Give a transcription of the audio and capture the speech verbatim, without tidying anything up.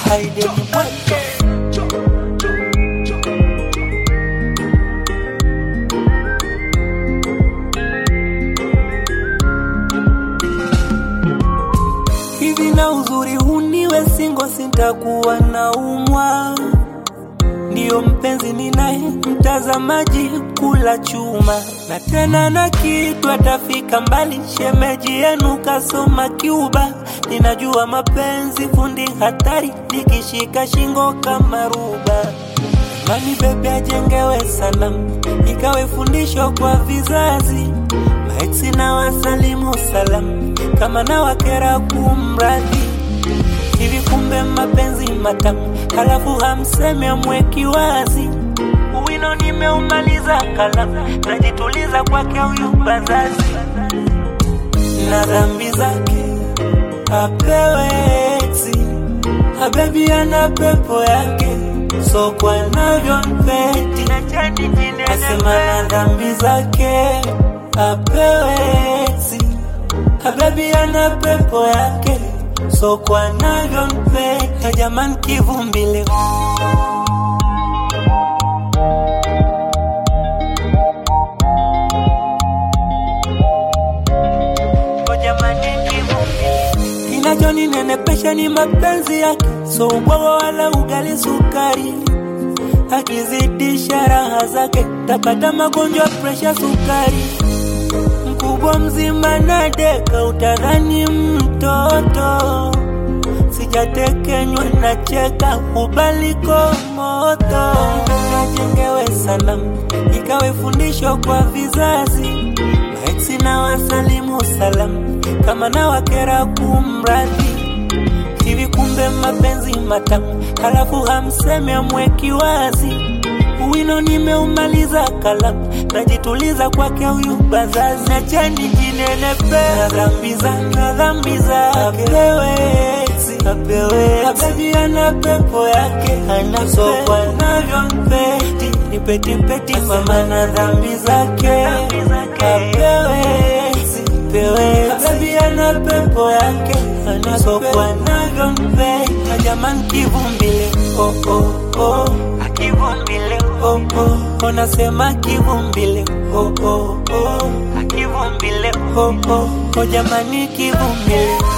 haide ni mwacho. Hivi na uzuri huniwe singo sintakuwa na umwa. Ndiyo mpenzi ninaye mtazamaji kula chuma. Na tena na kitu atafika mbali shemeji yenu kasoma Cuba. Ninajua mapenzi fundi hatari nikishika shingo kama ruba. Mani bebe ajengewe salamu ikawe fundisho kwa vizazi. Maeksi na wasalimu salamu kama na wakera kumradi. Hivi kumbe mapenzi matamu halafu hamseme mweki wazi. Uwino nimeumaliza kalamu najituliza kwake huyu bazazi. Na dhambi zake apewe eksi, habebi ana pepo yake so kwa navyo mpeti. Asema na dhambi zake apewe eksi, habebi ana pepo yake so kwa navyo mpeti. Jaman kivumbile Kinachoni nene pesha ni mapenzi yake so ubwawa wala ugali sukari. Akizidisha raha zake tapata magonjwa presha sukari. Mkubwa mzima na deka utadhani mtoto. Sijatekenywa na cheka ubaliko moto. Najengewe salamu ikawe fundisho kwa vizazi. Maeksi na wasalimu salamu kama na wakera kumradi. Hivi kumbe mapenzi matamu halafu hamseme mweki wazi. Uwino nimeumaliza kalamu najituliza kwake huyu bazazi. Na chani jinenepe na dhambi zake na dhambi zake apewe eksi, apewe habebi ana pepo yake anasokwa navyo mpeti. Ni peti peti mama na dhambi zake apewe eksi, apewe habebi ana pepo yake anasokwa navyo mpeti. Na jaman kivumbile oh oh oh akivumbile oh oh oh nasema kivumbile oh oh oh akivumbile oh oh oh jamani kivumbile.